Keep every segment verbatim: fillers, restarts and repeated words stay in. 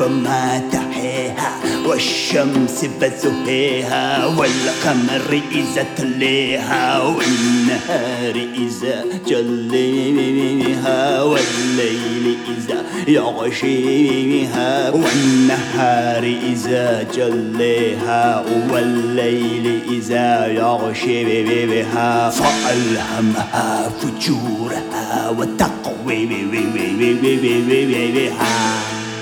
فما تحيها والشمس بزهيها والقمر إذا تليها والنهار إذا جليها والليل إذا يغشيها والنهار إذا جليها والليل إذا يغشيها فألهمها فجورها وتقويها.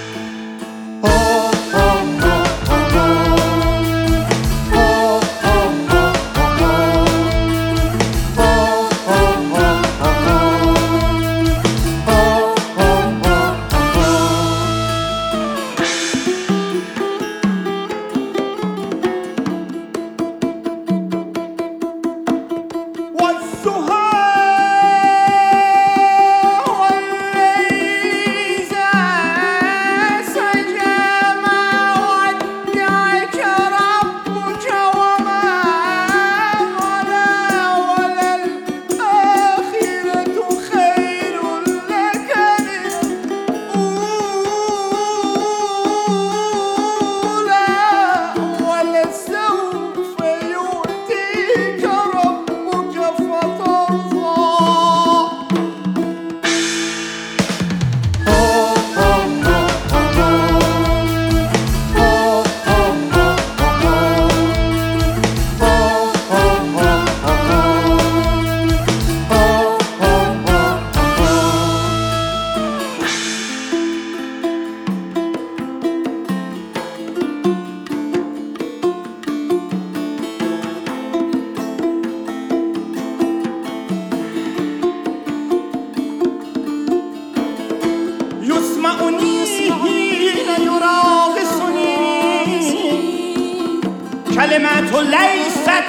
كلمات ليست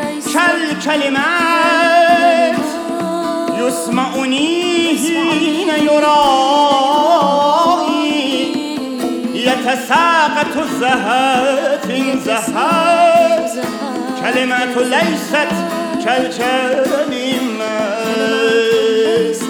كالكلمات يسمعني حين يرائي يتساقط الزهات زهات كلمات ليست كالكلمات.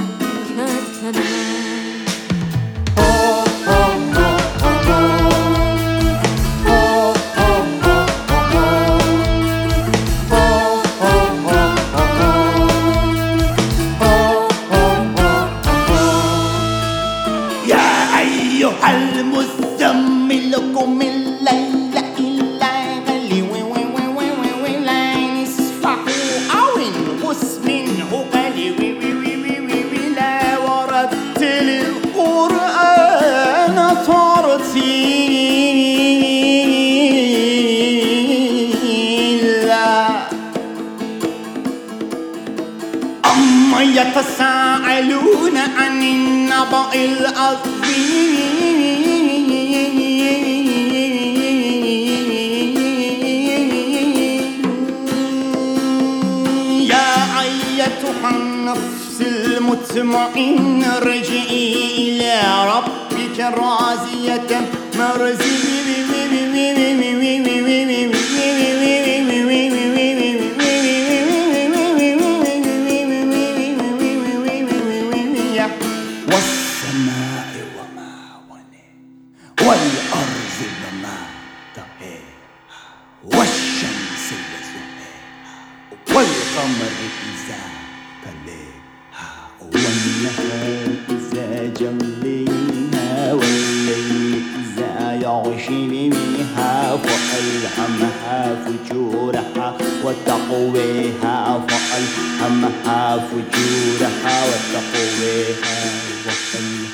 المزمل قم الليل إلا قليلا نصفه أو انقص منه قليلا ورتل القرآن ترتيلا. أما يتساءلون عن النبأ العظيم النفس المطمئن ارجعي إلى ربك راضية مرضية. والسماء وما بناها والأرض وما طحاها والشمس وضحاها والقمر إذا تلاها والنهار إذا جليها والليل إذا يغشيها فألهمها فجورها وتقويها فألهمها فجورها وتقويها وتقويها.